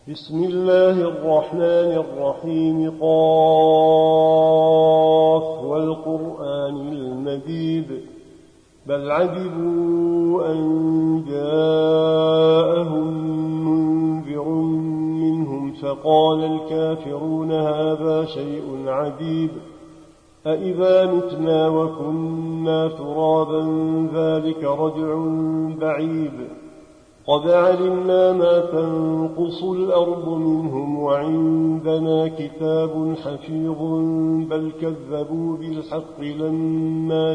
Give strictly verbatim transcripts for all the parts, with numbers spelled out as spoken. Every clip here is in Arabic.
بسم الله الرحمن الرحيم. قاف والقرآن المجيد بل عجبوا أن جاءهم منذر منهم فقال الكافرون هذا شيء عجيب أإذا متنا وكنا ترابا ذلك رجع بعيد قد علمنا ما تنقص الأرض منهم وعندنا كتاب حفيظ بل كذبوا بالحق لما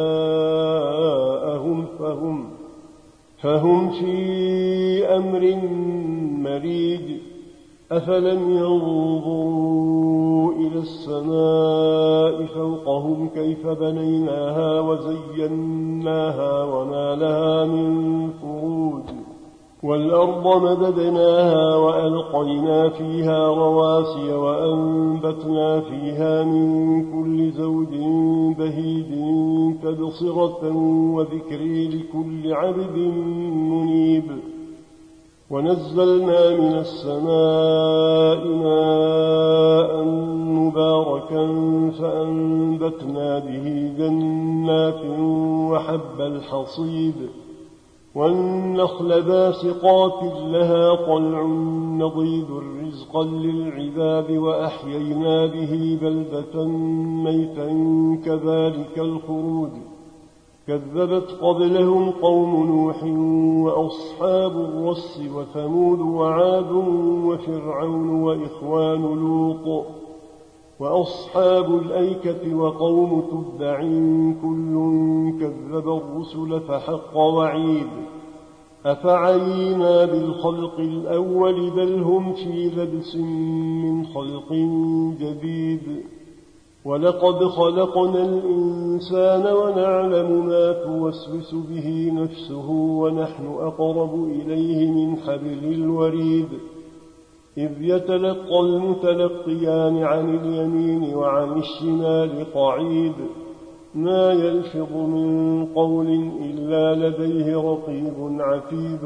جاءهم فهم, فهم في أمر مريج أفلم ينظروا إلى السماء فوقهم كيف بنيناها وزيناها وما لها من فروج والأرض مددناها وألقينا فيها رواسي وأنبتنا فيها من كل زوج بهيج تبصرة وذكر لكل عبد منيب ونزلنا من السماء ماء مباركا فأنبتنا به جنات وحب الحصيد والنخل باسقات لها طلع نضيد رزقا للعباد وأحيينا به بلدة ميتا كذلك الخروج كذبت قبلهم قوم نوح وأصحاب الرس وثمود وعاد وفرعون وإخوان لوط وأصحاب الأيكة وقوم تبع كل كذب الرسل فحق وعيد أفعينا بالخلق الأول بل هم في لبس من خلق جديد ولقد خلقنا الإنسان ونعلم ما توسوس به نفسه ونحن أقرب إليه من حبل الوريد إذ يتلقى المتلقيان عن اليمين وعن الشمال قعيد ما يلفظ من قول إلا لديه رقيب عتيد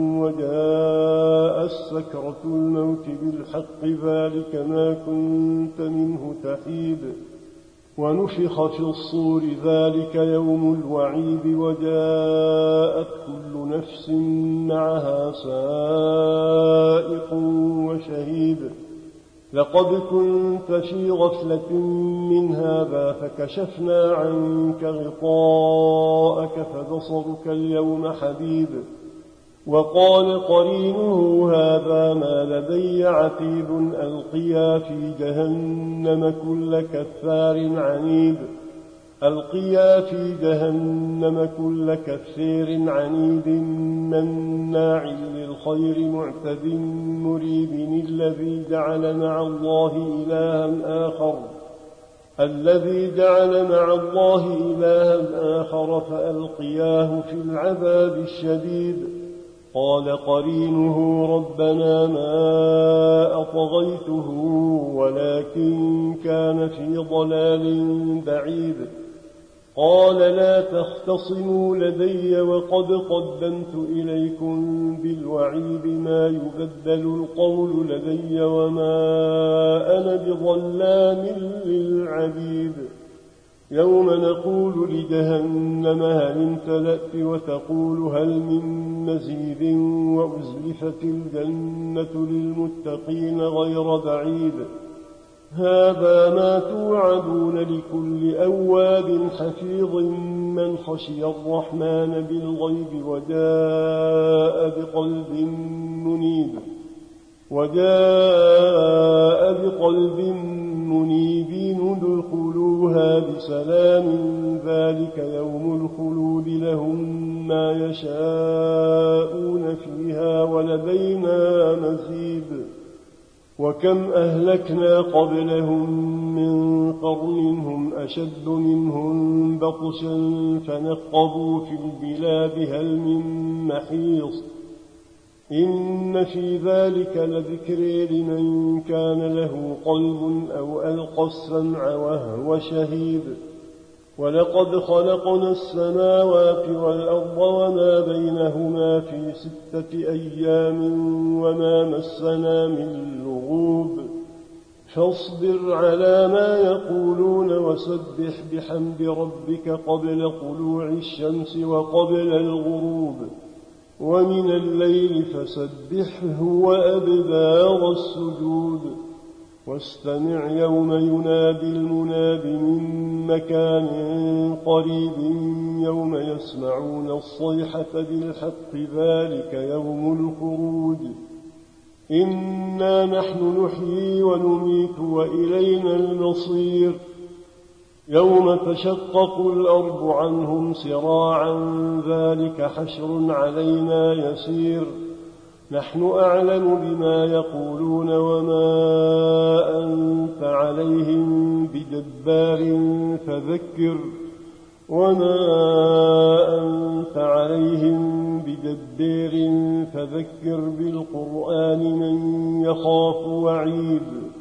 وجاء السكرة الموت بالحق ذلك ما كنت منه تحيد ونفخ في الصور ذلك يوم الوعيد وجاءت كل نفس معها سائق وشهيد لقد كنت في غفلة من هذا فكشفنا عنك غطاءك فبصرك اليوم حديد وقال قرينه هذا ما لدي عتيد ألقيا في جهنم كل كفار عنيد ألقيا في جهنم كل كفير عنيد مناع للخير معتد مريب الذي جعل مع الله إلها آخر الذي جعل مع الله إلها آخر فألقياه في العذاب الشديد قال قرينه ربنا ما أطغيته ولكن كان في ضلال بعيد قال لا تختصموا لدي وقد قدمت إليكم بالوعيد ما يبدل القول لدي وما أنا بظلام للعبيد يوم نقول لجهنم هل امتلأت وتقول هل من مزيد وأزلفت الجنة للمتقين غير بعيد هذا ما توعدون لكل أواب حفيظ من خشي الرحمن بالغيب وجاء بقلب منيب وجاء بقلب منيب ادخلوها بسلام ذلك يوم الخلود لهم ما يشاءون فيها ولدينا مزيد وكم أهلكنا قبلهم من قرن هم أشد منهم بطشا فنقبوا في البلاد هل من محيص إن في ذلك لذكر لمن كان له قلب أو ألقى السمع وهو شهيد ولقد خلقنا السماوات والأرض وما بينهما في ستة أيام وما مسنا من لغوب فاصبر على ما يقولون وسبح بحمد ربك قبل طلوع الشمس وقبل الغروب ومن الليل فسبحه وأدبار السجود واستمع يوم ينادي المناد من مكان قريب يوم يسمعون الصيحة بالحق ذلك يوم الخروج إنا نحن نحيي ونميت وإلينا المصير يوم تشقق الأرض عنهم سراعا ذلك حشر علينا يسير نحن أعلم بما يقولون وما أنت عليهم بجبار فذكر وما أنت عليهم بجبار فذكر بالقرآن من يخاف وعيد